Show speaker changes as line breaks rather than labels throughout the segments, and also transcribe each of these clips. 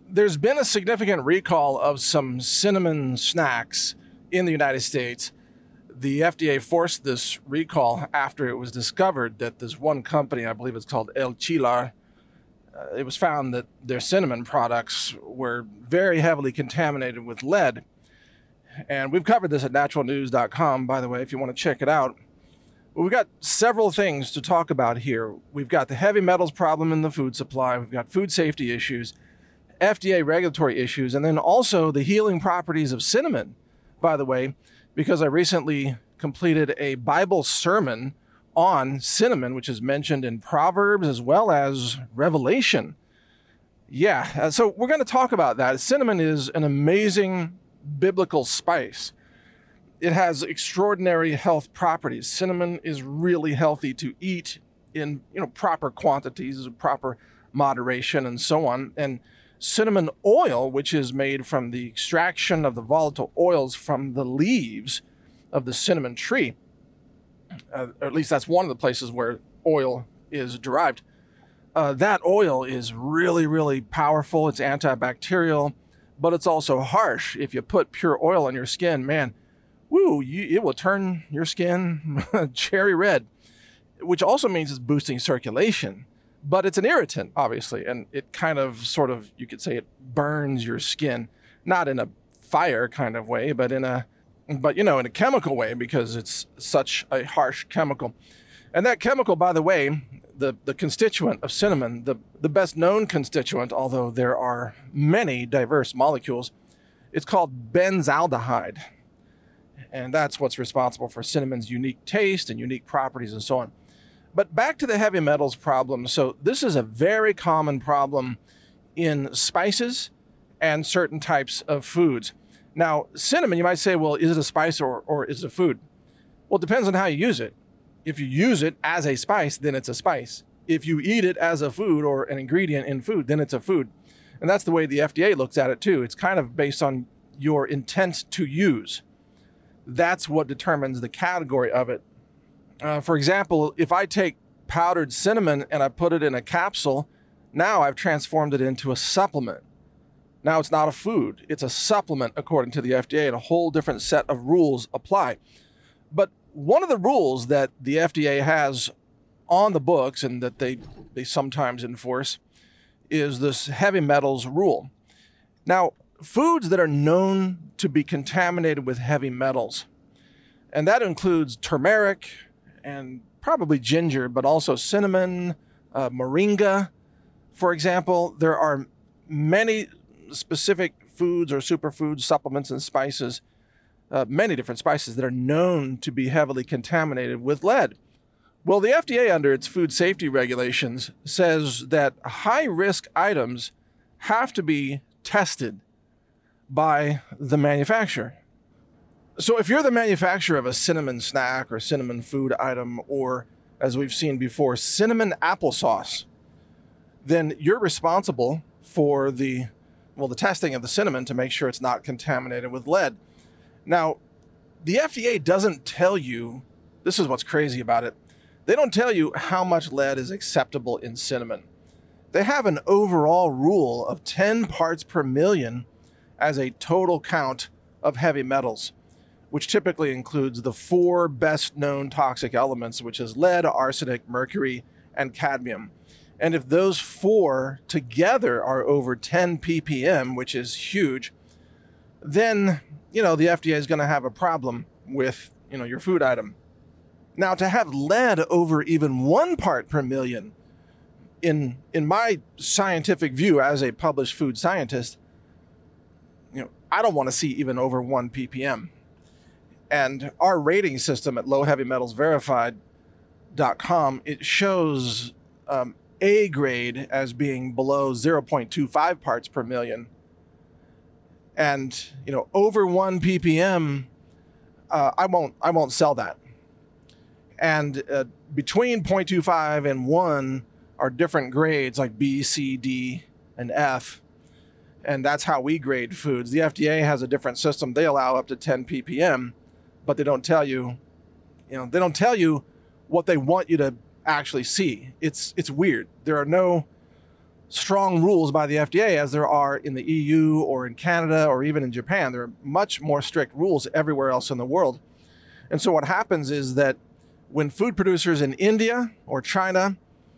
There's been a significant recall of some cinnamon snacks in the United States. The FDA forced this recall after it was discovered that this one company, I believe it's called El Chilar, it was found that their cinnamon products were very heavily contaminated with lead. And we've covered this at naturalnews.com, by the way, if you want to check it out. But we've got several things to talk about here. We've got the heavy metals problem in the food supply. We've got food safety issues, FDA regulatory issues, and then also the healing properties of cinnamon, by the way, because I recently completed a Bible sermon on cinnamon, which is mentioned in Proverbs as well as Revelation. So we're going to talk about that. Cinnamon is an amazing biblical spice. It has extraordinary health properties. Cinnamon is really healthy to eat in proper quantities, proper moderation, and so on. And cinnamon oil, which is made from the extraction of the volatile oils from the leaves of the cinnamon tree, or at least that's one of the places where oil is derived. That oil is really, really powerful. It's antibacterial, but it's also harsh. If you put pure oil on your skin, man, it will turn your skin cherry red, which also means it's boosting circulation. But it's an irritant, obviously, and it kind of you could say it burns your skin, not in a fire kind of way, but in a chemical way, because it's such a harsh chemical. And that chemical, by the way, the constituent of cinnamon, the best known constituent, although there are many diverse molecules, it's called benzaldehyde. And that's what's responsible for cinnamon's unique taste and unique properties and so on. But back to the heavy metals problem. So this is a very common problem in spices and certain types of foods. Now, cinnamon, you might say, well, is it a spice or is it a food? Well, it depends on how you use it. If you use it as a spice, then it's a spice. If you eat it as a food or an ingredient in food, then it's a food. And that's the way the FDA looks at it too. It's kind of based on your intent to use. That's what determines the category of it. For example, if I take powdered cinnamon and I put it in a capsule, now I've transformed it into a supplement. Now it's not a food, it's a supplement according to the FDA, and a whole different set of rules apply. But one of the rules that the FDA has on the books and that they sometimes enforce is this heavy metals rule. Now, foods that are known to be contaminated with heavy metals, and that includes turmeric and probably ginger, but also cinnamon, moringa, for example. There are many specific foods or superfoods, supplements, and spices, many different spices that are known to be heavily contaminated with lead. Well, the FDA, under its food safety regulations, says that high-risk items have to be tested by the manufacturer. So if you're the manufacturer of a cinnamon snack or cinnamon food item, or, as we've seen before, cinnamon applesauce, then you're responsible for the testing of the cinnamon to make sure it's not contaminated with lead. Now, the FDA doesn't tell you, this is what's crazy about it, they don't tell you how much lead is acceptable in cinnamon. They have an overall rule of 10 parts per million as a total count of heavy metals, which typically includes the 4 best known toxic elements, which is lead, arsenic, mercury, and cadmium. And if those 4 together are over 10 ppm, which is huge, then, the FDA is going to have a problem with, your food item. Now, to have lead over even 1 part per million, in my scientific view as a published food scientist, I don't want to see even over 1 ppm. And our rating system at lowheavymetalsverified.com, it shows A grade as being below 0.25 parts per million. And, over 1 ppm, I won't sell that. And between 0.25 and 1 are different grades like B, C, D, and F. And that's how we grade foods. The FDA has a different system. They allow up to 10 ppm, but they don't tell you, what they want you to actually see. It's weird. There are no strong rules by the FDA as there are in the EU or in Canada or even in Japan. There are much more strict rules everywhere else in the world. And so what happens is that when food producers in India or China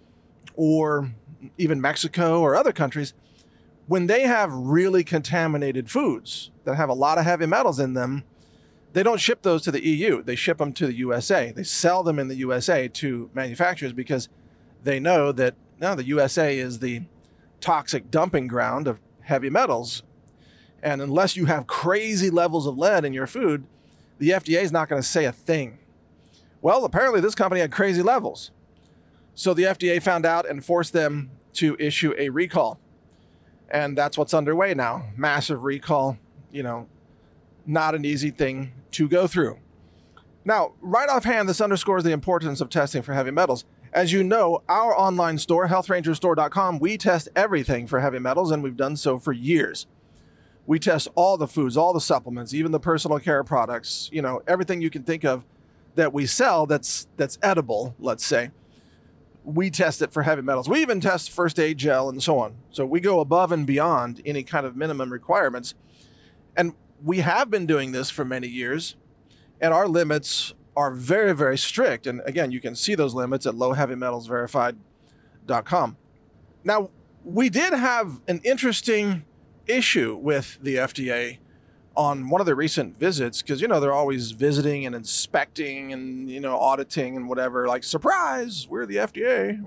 or even Mexico or other countries, when they have really contaminated foods that have a lot of heavy metals in them, they don't ship those to the EU. They ship them to the USA. They sell them in the USA to manufacturers because they know that now the USA is the toxic dumping ground of heavy metals. And unless you have crazy levels of lead in your food, the FDA is not going to say a thing. Well, apparently this company had crazy levels. So the FDA found out and forced them to issue a recall. And that's what's underway now. Massive recall, not an easy thing to go through. Now, right offhand, this underscores the importance of testing for heavy metals. As you know, our online store, healthrangerstore.com, we test everything for heavy metals, and we've done so for years. We test all the foods, all the supplements, even the personal care products, everything you can think of that we sell that's edible, let's say. We test it for heavy metals. We even test first aid gel and so on. So we go above and beyond any kind of minimum requirements. And we have been doing this for many years, and our limits are very, very strict. And again, you can see those limits at lowheavymetalsverified.com. Now, we did have an interesting issue with the FDA on one of their recent visits, because, they're always visiting and inspecting and, auditing and whatever, like, surprise, we're the FDA.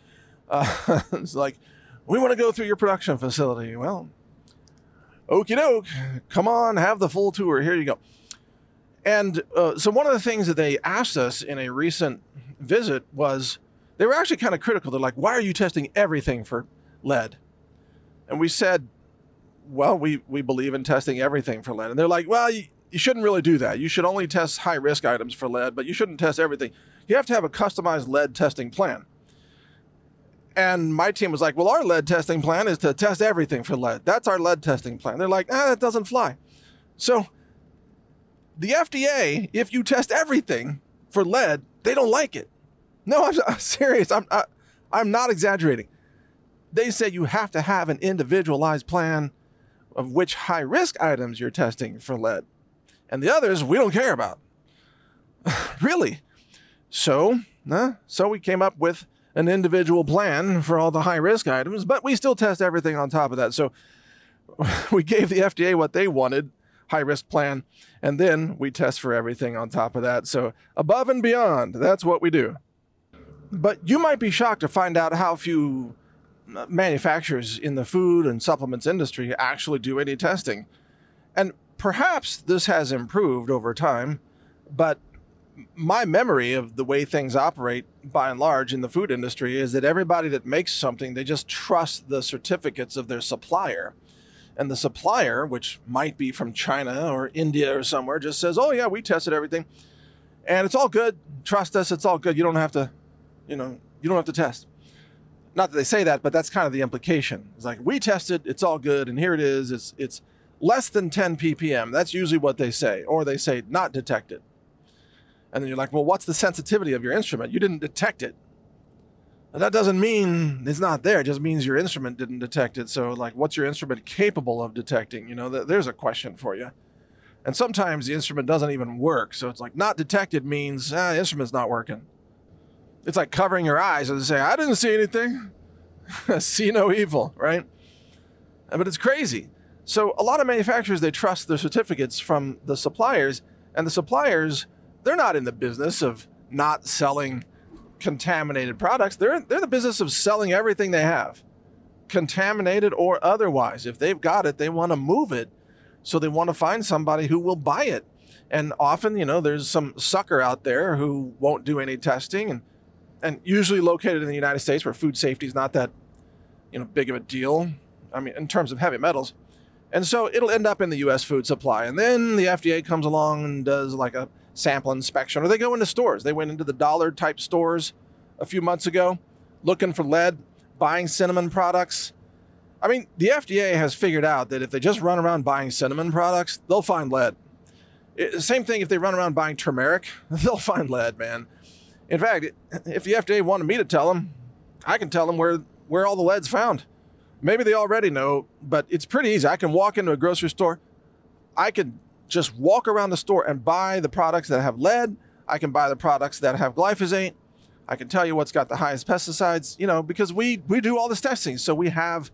It's like, we want to go through your production facility. Well, okie doke, come on, have the full tour. Here you go. And so one of the things that they asked us in a recent visit was, they were actually kind of critical. They're like, why are you testing everything for lead? And we said, well, we believe in testing everything for lead. And they're like, well, you shouldn't really do that. You should only test high-risk items for lead, but you shouldn't test everything. You have to have a customized lead testing plan. And my team was like, well, our lead testing plan is to test everything for lead. That's our lead testing plan. They're like, that doesn't fly. So the FDA, if you test everything for lead, they don't like it. No, I'm serious. I'm not exaggerating. They say you have to have an individualized plan of which high-risk items you're testing for lead. And the others, we don't care about. Really? So we came up with an individual plan for all the high-risk items, but we still test everything on top of that. So we gave the FDA what they wanted, high-risk plan, and then we test for everything on top of that. So above and beyond, that's what we do. But you might be shocked to find out how few manufacturers in the food and supplements industry actually do any testing. And perhaps this has improved over time, but my memory of the way things operate by and large in the food industry is that everybody that makes something, they just trust the certificates of their supplier. And the supplier, which might be from China or India or somewhere, just says, oh yeah, we tested everything and it's all good. Trust us, it's all good. You don't have to, you don't have to test. Not that they say that, but that's kind of the implication. It's like, we tested, it's all good, and here it is. It's less than 10 ppm. That's usually what they say. Or they say, not detected. And then you're like, well, what's the sensitivity of your instrument? You didn't detect it. And that doesn't mean it's not there. It just means your instrument didn't detect it. So, like, what's your instrument capable of detecting? There's a question for you. And sometimes the instrument doesn't even work. So it's like, not detected means, the instrument's not working. It's like covering your eyes and say, I didn't see anything. See no evil, right? But it's crazy. So a lot of manufacturers, they trust their certificates from the suppliers, and the suppliers, they're not in the business of not selling contaminated products. They're in the business of selling everything they have, contaminated or otherwise. If they've got it, they want to move it. So they want to find somebody who will buy it. And often, there's some sucker out there who won't do any testing, and usually located in the United States where food safety is not that, big of a deal. I mean, in terms of heavy metals. And so it'll end up in the U.S. food supply. And then the FDA comes along and does like a sample inspection, or they go into stores. They went into the dollar type stores a few months ago looking for lead, buying cinnamon products. I mean, the FDA has figured out that if they just run around buying cinnamon products, they'll find lead. Same thing if they run around buying turmeric, they'll find lead, man. In fact, if the FDA wanted me to tell them, I can tell them where all the lead's found. Maybe they already know, but it's pretty easy. I can walk into a grocery store. I can just walk around the store and buy the products that have lead. I can buy the products that have glyphosate. I can tell you what's got the highest pesticides, because we do all this testing. So we have,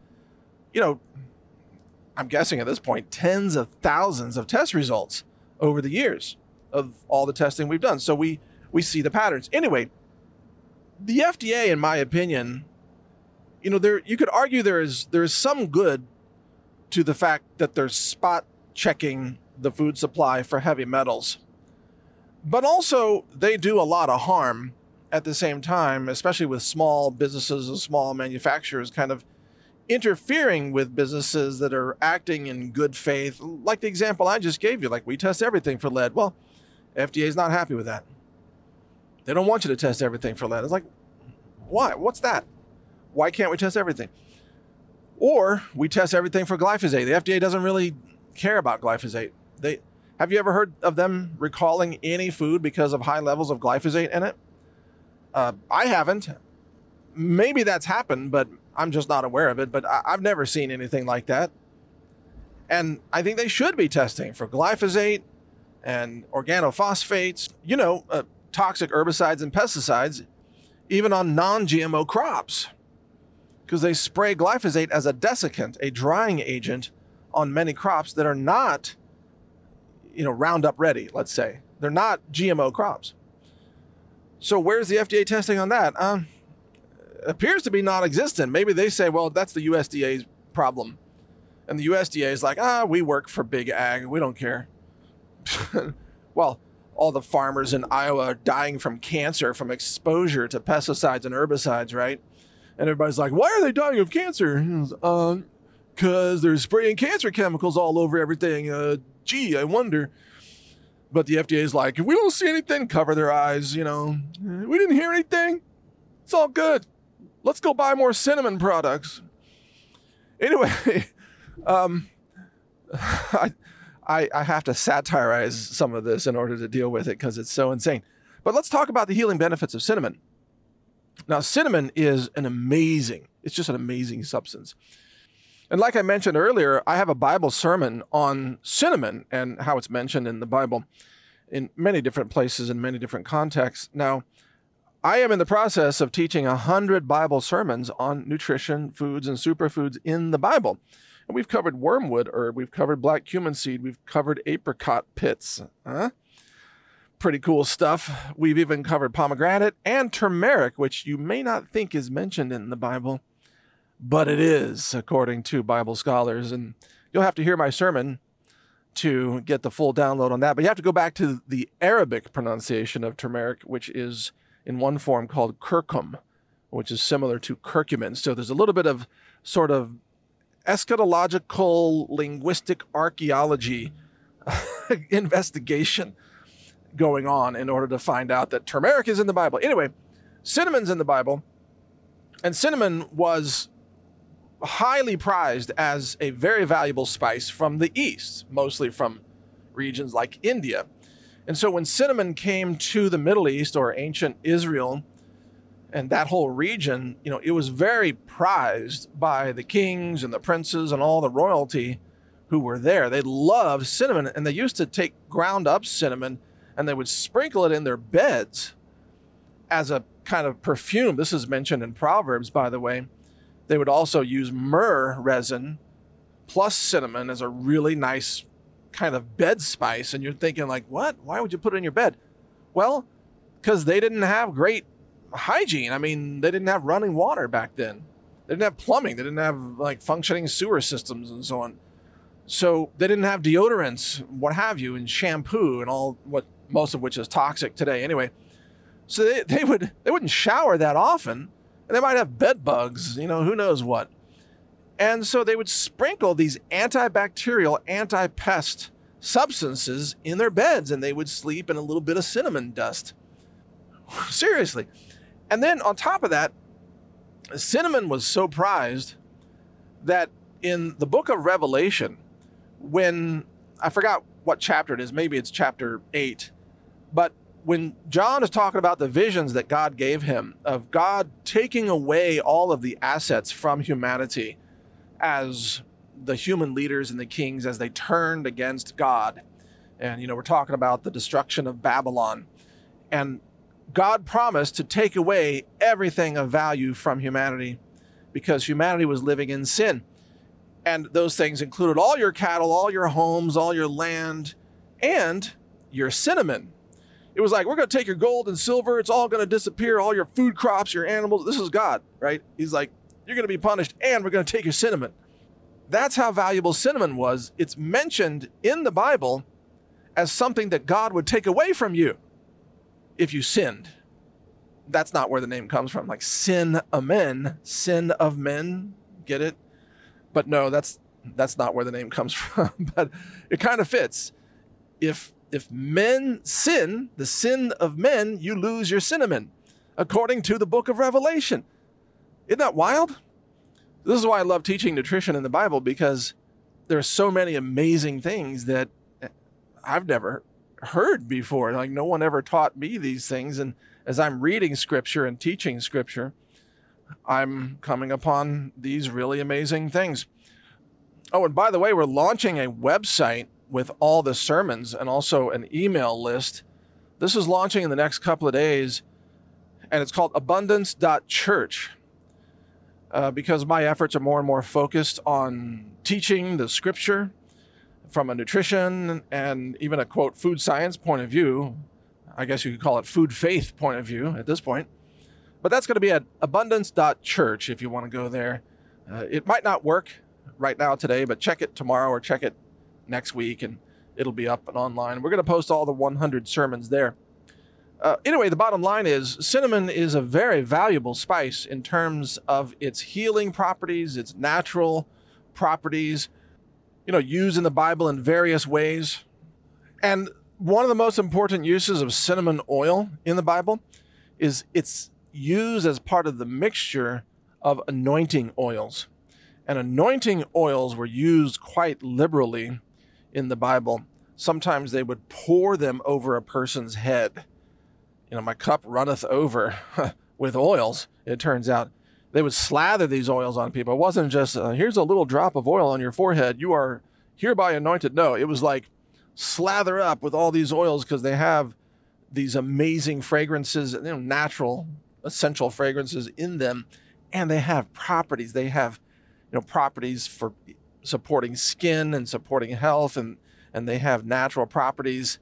I'm guessing at this point, tens of thousands of test results over the years of all the testing we've done. So we see the patterns. Anyway, the FDA, in my opinion, you could argue there is some good to the fact that they're spot checking the food supply for heavy metals. But also they do a lot of harm at the same time, especially with small businesses and small manufacturers kind of interfering with businesses that are acting in good faith. Like the example I just gave you, like we test everything for lead. Well, FDA is not happy with that. They don't want you to test everything for lead. It's like, why? What's that? Why can't we test everything? Or we test everything for glyphosate. The FDA doesn't really care about glyphosate. Have you ever heard of them recalling any food because of high levels of glyphosate in it? I haven't. Maybe that's happened, but I'm just not aware of it. But I've never seen anything like that. And I think they should be testing for glyphosate and organophosphates, toxic herbicides and pesticides, even on non-GMO crops, because they spray glyphosate as a desiccant, a drying agent, on many crops that are not, Roundup ready, let's say. They're not GMO crops. So where's the FDA testing on that? Appears to be non-existent. Maybe they say, well, that's the USDA's problem. And the USDA is like, we work for big ag. We don't care. Well, all the farmers in Iowa are dying from cancer from exposure to pesticides and herbicides, right? And everybody's like, why are they dying of cancer? Because they're spraying cancer chemicals all over everything. I wonder. But the FDA is like, if we don't see anything, cover their eyes, we didn't hear anything. It's all good. Let's go buy more cinnamon products. Anyway, I have to satirize some of this in order to deal with it because it's so insane. But let's talk about the healing benefits of cinnamon. Now, cinnamon is it's just an amazing substance. And like I mentioned earlier, I have a Bible sermon on cinnamon and how it's mentioned in the Bible in many different places in many different contexts. Now, I am in the process of teaching 100 Bible sermons on nutrition, foods, and superfoods in the Bible. And we've covered wormwood herb, we've covered black cumin seed, we've covered apricot pits. Pretty cool stuff. We've even covered pomegranate and turmeric, which you may not think is mentioned in the Bible, but it is, according to Bible scholars. And you'll have to hear my sermon to get the full download on that. But you have to go back to the Arabic pronunciation of turmeric, which is in one form called curcum, which is similar to curcumin. So there's a little bit of sort of eschatological linguistic archaeology investigation going on in order to find out that turmeric is in the Bible. Anyway, cinnamon's in the Bible, and cinnamon was highly prized as a very valuable spice from the East, mostly from regions like India. And so when cinnamon came to the Middle East or ancient Israel and that whole region, it was very prized by the kings and the princes and all the royalty who were there. They loved cinnamon, and they used to take ground up cinnamon and they would sprinkle it in their beds as a kind of perfume. This is mentioned in Proverbs, by the way. They would also use myrrh resin plus cinnamon as a really nice kind of bed spice. And you're thinking like, what? Why would you put it in your bed? Well, because they didn't have great hygiene. I mean, they didn't have running water back then. They didn't have plumbing. They didn't have like functioning sewer systems and so on. So they didn't have deodorants, what have you, and shampoo and all, what most of which is toxic today anyway. So they wouldn't shower that often, and they might have bed bugs, who knows what. And so they would sprinkle these antibacterial, anti-pest substances in their beds, and they would sleep in a little bit of cinnamon dust. Seriously. And then on top of that, cinnamon was so prized that in the book of Revelation, when, I forgot what chapter it is, maybe it's chapter 8, but when John is talking about the visions that God gave him of God taking away all of the assets from humanity, as the human leaders and the kings, as they turned against God. And, we're talking about the destruction of Babylon. And God promised to take away everything of value from humanity because humanity was living in sin. And those things included all your cattle, all your homes, all your land, and your cinnamon. It was like, we're going to take your gold and silver. It's all going to disappear. All your food crops, your animals. This is God, right? He's like, you're going to be punished and we're going to take your cinnamon. That's how valuable cinnamon was. It's mentioned in the Bible as something that God would take away from you if you sinned. That's not where the name comes from. Like sin of men, get it? But no, that's not where the name comes from. But it kind of fits. If men sin, the sin of men, you lose your cinnamon, according to the book of Revelation. Isn't that wild? This is why I love teaching nutrition in the Bible, because there are so many amazing things that I've never heard before. Like, no one ever taught me these things. And as I'm reading scripture and teaching scripture, I'm coming upon these really amazing things. Oh, and by the way, we're launching a website with all the sermons and also an email list. This is launching in the next couple of days, and it's called abundance.church. Because my efforts are more and more focused on teaching the scripture from a nutrition and even a, quote, food science point of view. I guess you could call it food faith point of view at this point. But that's going to be at abundance.church if you want to go there. It might not work right now today, but check it tomorrow or check it next week, and it'll be up and online. We're going to post all the 100 sermons there. Anyway, the bottom line is cinnamon is a very valuable spice in terms of its healing properties, its natural properties, used in the Bible in various ways. And one of the most important uses of cinnamon oil in the Bible is it's used as part of the mixture of anointing oils. And anointing oils were used quite liberally in the Bible. Sometimes they would pour them over a person's head. My cup runneth over with oils, it turns out. They would slather these oils on people. It wasn't just, here's a little drop of oil on your forehead, you are hereby anointed. No, it was like slather up with all these oils because they have these amazing fragrances, natural, essential fragrances in them. And they have properties. They have, properties for supporting skin and supporting health. And they have natural properties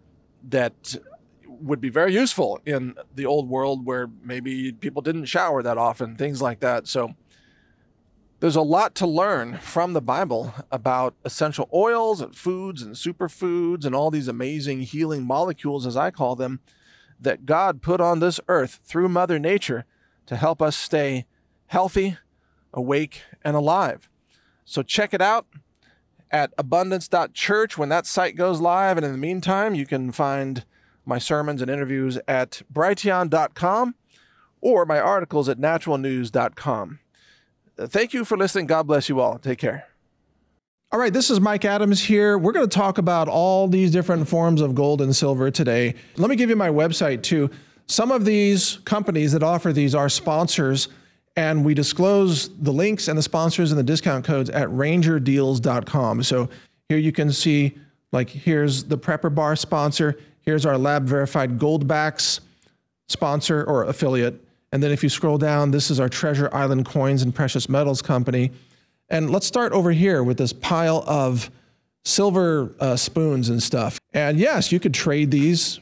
that would be very useful in the old world where maybe people didn't shower that often, things like that. So there's a lot to learn from the Bible about essential oils and foods and superfoods and all these amazing healing molecules, as I call them, that God put on this earth through Mother Nature to help us stay healthy, awake, and alive. So check it out at abundance.church when that site goes live. And in the meantime, you can find my sermons and interviews at brighteon.com or my articles at naturalnews.com. Thank you for listening. God bless you all. Take care. All right, this is Mike Adams here. We're going to talk about all these different forms of gold and silver today. Let me give you my website too. Some of these companies that offer these are sponsors, and we disclose the links and the sponsors and the discount codes at rangerdeals.com. So here you can see, like, here's the Prepper Bar sponsor. Here's our lab verified Goldbacks sponsor or affiliate. And then if you scroll down, this is our Treasure Island Coins and Precious Metals Company. And let's start over here with this pile of silver spoons and stuff. And yes, you could trade these,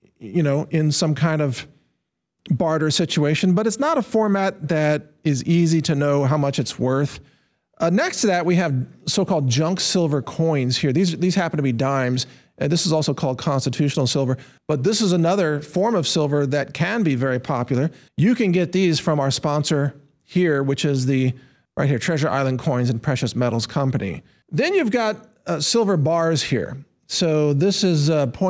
in some kind of barter situation, but it's not a format that is easy to know how much it's worth. Next to that, we have so-called junk silver coins here. These happen to be dimes. And this is also called constitutional silver, but this is another form of silver that can be very popular. You can get these from our sponsor here, which is right here, Treasure Island Coins and Precious Metals Company. Then you've got silver bars here. So this is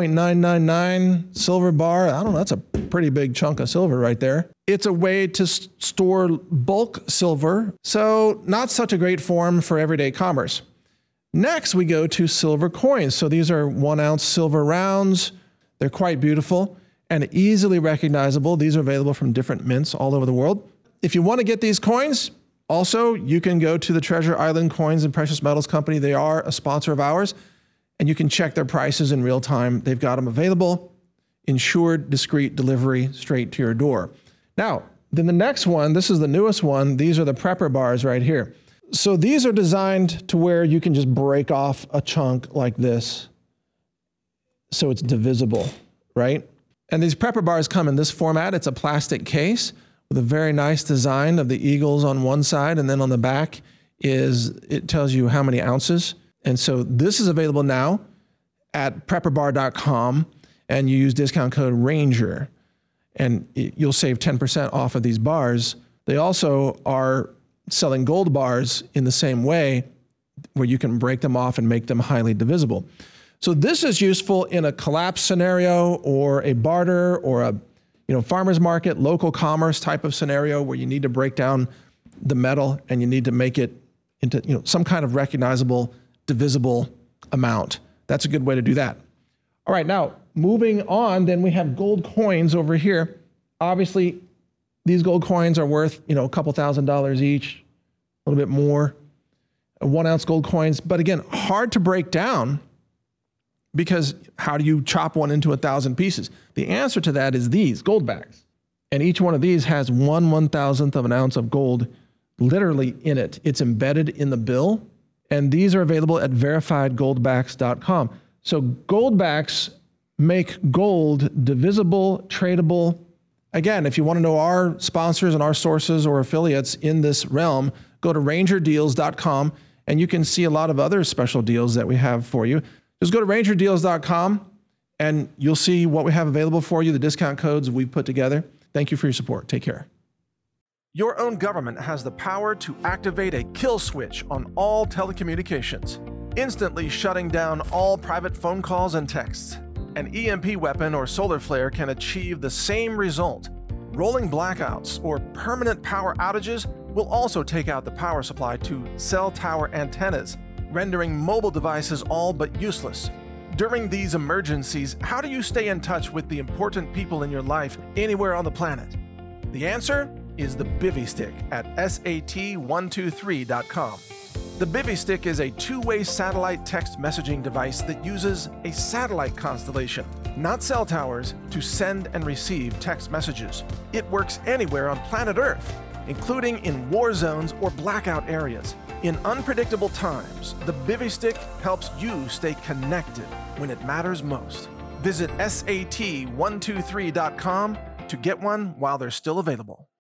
0.999 silver bar. I don't know, that's a pretty big chunk of silver right there. It's a way to store bulk silver, so not such a great form for everyday commerce. Next, we go to silver coins. So these are 1 ounce silver rounds. They're quite beautiful and easily recognizable. These are available from different mints all over the world. If you want to get these coins,
Also, you can go to the Treasure Island Coins and Precious Metals Company. They are a sponsor of ours, and you can check their prices in real time. They've got them available, insured, discreet delivery straight to your door. Now, then the next one, this is the newest one. These are the prepper bars right here. So these are designed to where you can just break off a chunk like this so it's divisible, right? And these prepper bars come in this format. It's a plastic case with a very nice design of the eagles on one side, and then on the back it tells you how many ounces. And so this is available now at prepperbar.com, and you use discount code RANGER, and you'll save 10% off of these bars. They also are selling gold bars in the same way, where you can break them off and make them highly divisible. So this is useful in a collapse scenario or a barter or a farmer's market, local commerce type of scenario where you need to break down the metal and you need to make it into some kind of recognizable, divisible amount. That's a good way to do that. All right, now moving on, then we have gold coins over here. Obviously, these gold coins are worth a couple $1,000s each, a little bit more. 1 ounce gold coins, but again, hard to break down, because how do you chop one into 1,000 pieces? The answer to that is these Goldbacks. And each one of these has 1/1000th of an ounce of gold literally in it. It's embedded in the bill. And these are available at verifiedgoldbacks.com. So Goldbacks make gold divisible, tradable. Again, if you want to know our sponsors and our sources or affiliates in this realm, go to rangerdeals.com and you can see a lot of other special deals that we have for you. Just go to rangerdeals.com and you'll see what we have available for you, the discount codes we've put together. Thank you for your support. Take care.
Your own government has the power to activate a kill switch on all telecommunications, instantly shutting down all private phone calls and texts. An EMP weapon or solar flare can achieve the same result. Rolling blackouts or permanent power outages will also take out the power supply to cell tower antennas, rendering mobile devices all but useless. During these emergencies, how do you stay in touch with the important people in your life anywhere on the planet? The answer is the Bivy Stick at sat123.com. The Bivy Stick is a two-way satellite text messaging device that uses a satellite constellation, not cell towers, to send and receive text messages. It works anywhere on planet Earth, including in war zones or blackout areas. In unpredictable times, the Bivy Stick helps you stay connected when it matters most. Visit sat123.com to get one while they're still available.